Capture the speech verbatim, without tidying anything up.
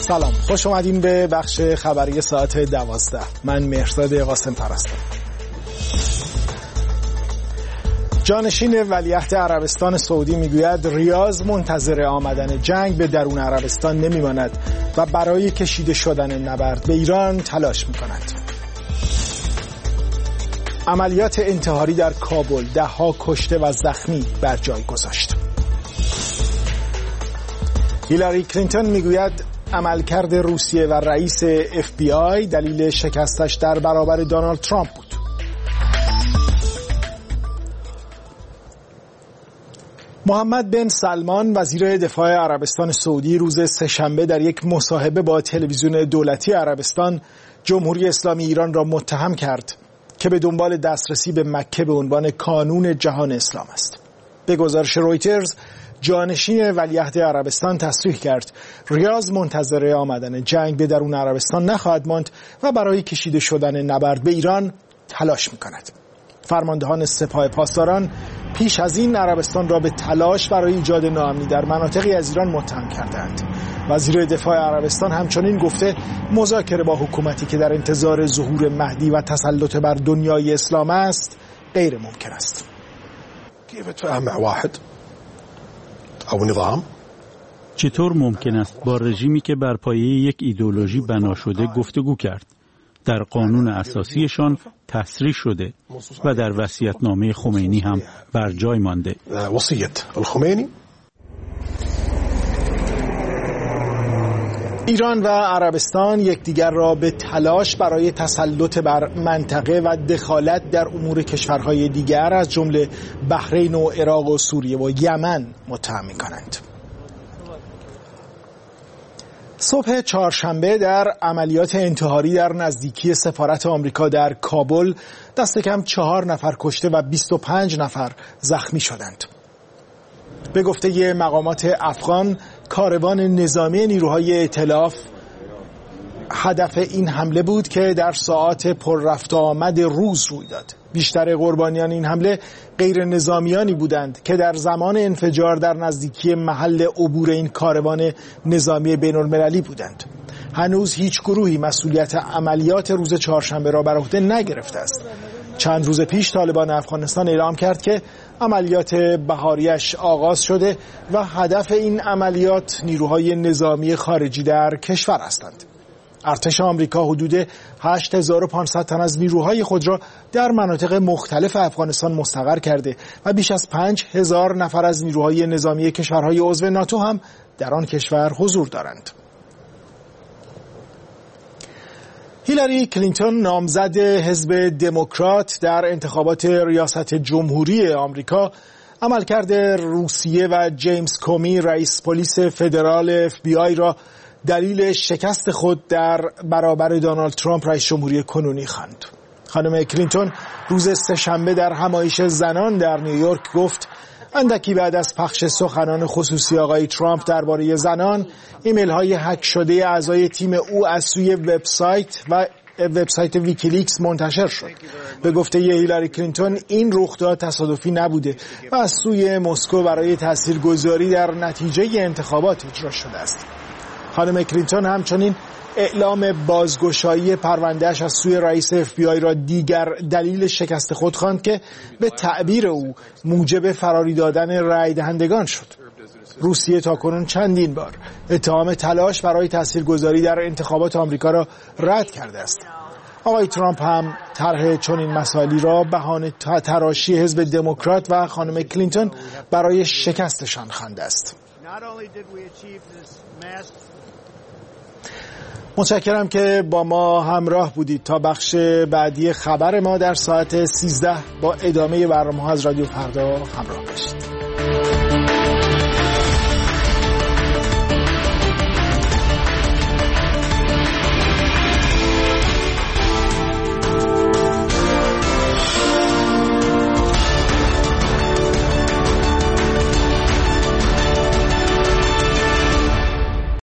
سلام، خوش اومدین به بخش خبری ساعت دوازده. من مهرزاد قاسم پرستم. جانشین ولیعهد عربستان سعودی میگوید ریاض منتظر آمدن جنگ به درون عربستان نمیماند و برای کشیده شدن نبرد به ایران تلاش میکند. عملیات انتحاری در کابل ده ها کشته و زخمی بر جای گذاشت. هیلاری کلینتون میگوید عملکرد روسیه و رئیس اف بی آی دلیل شکستش در برابر دونالد ترامپ بود. محمد بن سلمان وزیر دفاع عربستان سعودی روز سه‌شنبه در یک مصاحبه با تلویزیون دولتی عربستان جمهوری اسلامی ایران را متهم کرد که به دنبال دسترسی به مکه به عنوان کانون جهان اسلام است. به گزارش رویترز، جانشین ولیعهد عربستان تصریح کرد ریاض منتظر آمدن جنگ به درون عربستان نخواهد ماند و برای کشیده شدن نبرد به ایران تلاش می‌کند. فرماندهان سپاه پاسداران پیش از این عربستان را به تلاش برای ایجاد ناامنی در مناطقی از ایران متهم کردند. وزیر دفاع عربستان همچنین گفته مذاکره با حکومتی که در انتظار ظهور مهدی و تسلط بر دنیای اسلام است غیر ممکن است. چطور ممکن است با رژیمی که بر پایه یک ایدئولوژی بنا شده گفتگو کرد؟ در قانون اساسیشان تصریح شده و در وصیت‌نامه خمینی هم بر جای مانده. وصیت الخمینی. ایران و عربستان یکدیگر را به تلاش برای تسلط بر منطقه و دخالت در امور کشورهای دیگر از جمله بحرین و عراق و سوریه و یمن متهم می‌کنند. صبح چهارشنبه در عملیات انتحاری در نزدیکی سفارت آمریکا در کابل دست کم چهار نفر کشته و بیست و پنج نفر زخمی شدند. به گفته مقامات افغان، کاروان نظامی نیروهای ائتلاف هدف این حمله بود که در ساعات پر رفت و آمد روز روی داد. بیشتر قربانیان این حمله غیر نظامیانی بودند که در زمان انفجار در نزدیکی محل عبور این کاروان نظامی بین المللی بودند. هنوز هیچ گروهی مسئولیت عملیات روز چهارشنبه را بر عهده نگرفته است. چند روز پیش طالبان افغانستان اعلام کرد که عملیات بهاریش آغاز شده و هدف این عملیات نیروهای نظامی خارجی در کشور هستند. ارتش آمریکا حدود هشت هزار و پانصد تن از نیروهای خود را در مناطق مختلف افغانستان مستقر کرده و بیش از پنج هزار نفر از نیروهای نظامی کشورهای عضو ناتو هم در آن کشور حضور دارند. هیلاری کلینتون نامزد حزب دموکرات در انتخابات ریاست جمهوری آمریکا عملکرد روسیه و جیمز کومی رئیس پلیس فدرال اف بی آی را دلیل شکست خود در برابر دونالد ترامپ رئیس جمهوری کنونی خواند. خانم کلینتون روز سه‌شنبه در همایش زنان در نیویورک گفت اندکی بعد از پخش سخنان خصوصی آقای ترامپ درباره زنان، ایمیل های هک شده اعضای تیم او از سوی وبسایت و وبسایت ویکیلیکس منتشر شد. به گفته هیلاری کلینتون این رخداد تصادفی نبوده و از سوی مسکو برای تاثیرگذاری در نتیجه انتخابات اجرا شده است. خانم کلینتون همچنین اعلام بازگشایی پروندهش از سوی رئیس اف بی آی را دیگر دلیل شکست خود خواند که به تعبیر او موجب فراری دادن رای دهندگان شد. روسیه تاکنون چندین بار اتهام تلاش برای تاثیرگذاری در انتخابات آمریکا را رد کرده است. آقای ترامپ هم طرح چنین مسائلی را بهانه تراشی حزب دموکرات و خانم کلینتون برای شکستشان خوانده است. متشکرم که با ما همراه بودید. تا بخش بعدی خبر ما در ساعت سیزده با ادامه برنامه‌ها از رادیو فردا همراه باشید.